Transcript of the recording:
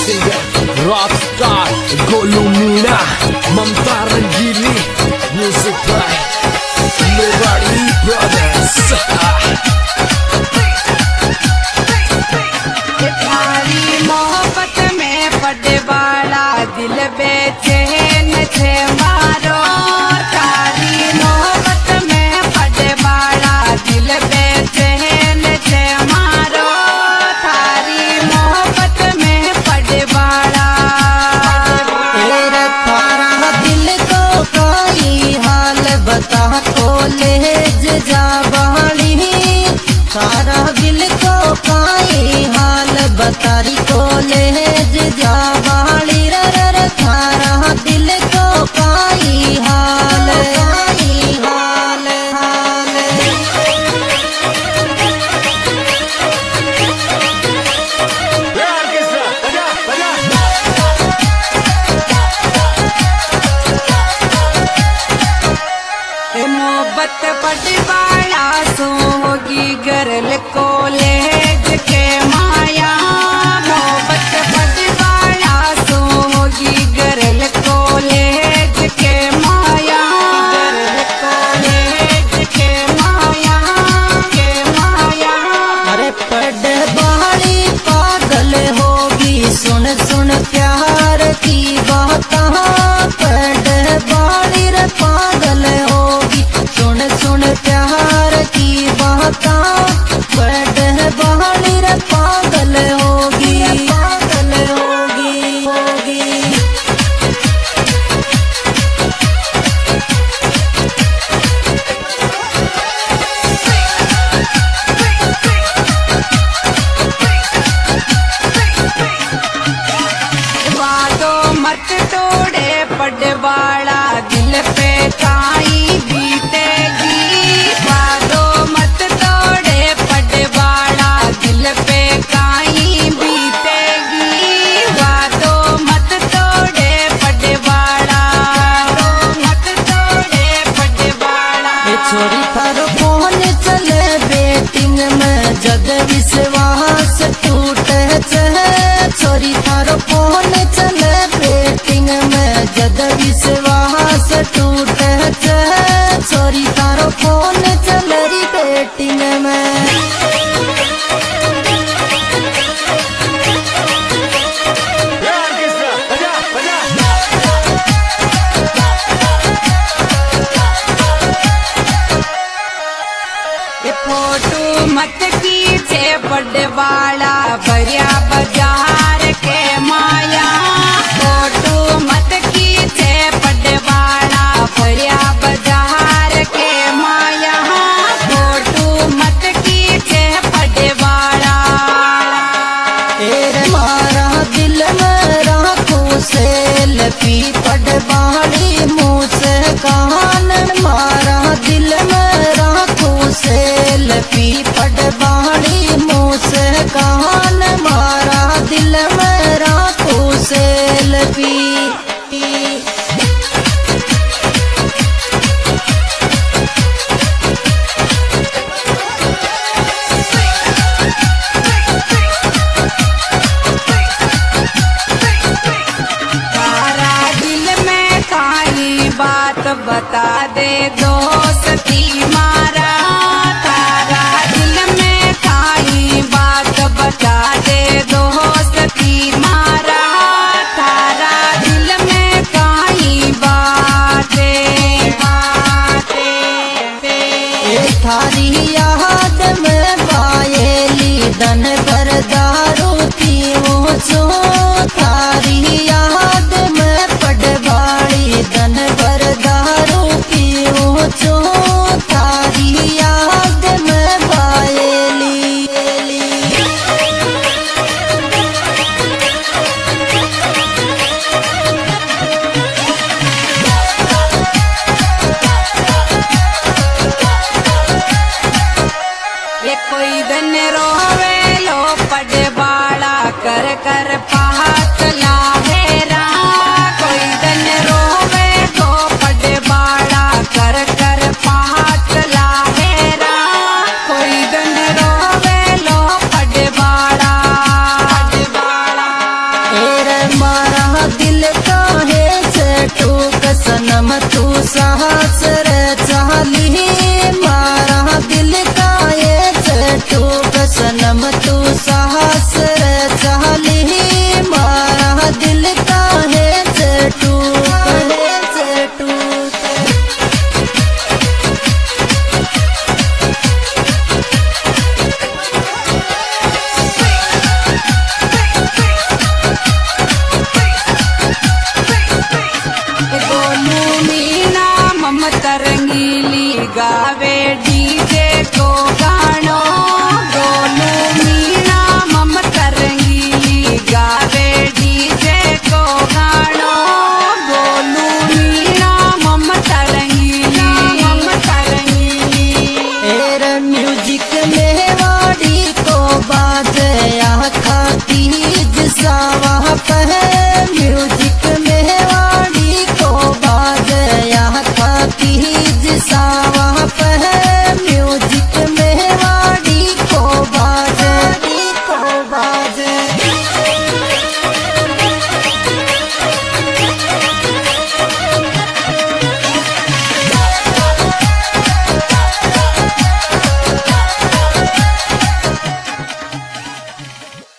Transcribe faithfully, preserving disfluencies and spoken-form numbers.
singer, rock star, Golu Meena, Mamta Rangili, music by Lowari Brothers. थारी मोहब्बत में पड़े वाला दिल बेचैन थे मारो, थारी मोहब्बत में पड़े वाला दिल बेचैन थे मारो, थारी मोहब्बत में पड़े वाला तेरे थारा दिल को कोई हाल बता कॉलेज जा बहाली, थारा दिल को कोई हाल बतारी कॉलेज जा बहाली, रे रे थारा दिल को कोई हाल कोई हाल हाल मोहब्बत पड़े वाला सोगी गरल कॉलेज के माया, मोहब्बत पड़े वाला सोगी गरल कॉलेज के माया, गरल कॉलेज के माया के माया। अरे पढ़ बाली पागल होगी सुन सुन प्यार की बात, पढ़ बाली रे पागल होगी सुन सुन प्यार की बात, पढ़ बाली रे पागल होगी पागल होगी होगी। वादो मत तोड़े पड़े वाला दिल पे काई बीतेगी, वादो मत तोड़े पड़े वाला दिल पे काई बीतेगी, वादो मत तोड़े पड़े वाला मत तोड़े पड़े वाला। ए छोरी थारो फोन चले बेटिंग में जद विश्वास टूटे छे, छोरी थारो फोन चले बेटिंग में जद विश्वास टूटे छे, छोरी थारो फोन चले री बेटिंग में। ये फोटो मत खींचे पड़े वाला भरिया बाजार के माया, फोटो मत खींचे पड़े वाला भरिया बाजार के माया, फोटो मत खींचे पड़े वाला। तेरे मारा दिल में राखूं से लपी पड़ बाली मुँह से कान, मारा दिल में राखूं से लपी पड़ बाली मुँह से कान, मारा दिल में राखूं से लपी। तारा दिल में खाली बात बता दे दोस्ती मारा, तारा दिल में खाली बात बता दे दोस्ती मारा, तारा दिल में खाली बातें बातें। ए थारी याद में बायेली दन भर दारू पीऊं छो, थारी याद में पड़वाड़ी दन भर दारू पीऊं छो, थारी याद में बायेली। ये कोई दिन रोवे लो पड़े वाला कर कर पा एरे मारा दिल काहे से टूक सनम तू साहस रे चाली मारा दिल काहे से टूक सनम तू साहस रे चाली मारा दिल काहे से टूक से टूक गोलू मीना ममता रंगीली गावे डीजे को गानो गोलू मीना ममता रंगीली गावे डीजे को गानो गोलू मीना ममता रंगीली ममता रंगीली एरे म्यूजिक में वाड़ी को बाजे आखा तीज सावा पह म्यूजिक में वाड़ी को बाजे आखा तीज सावा पह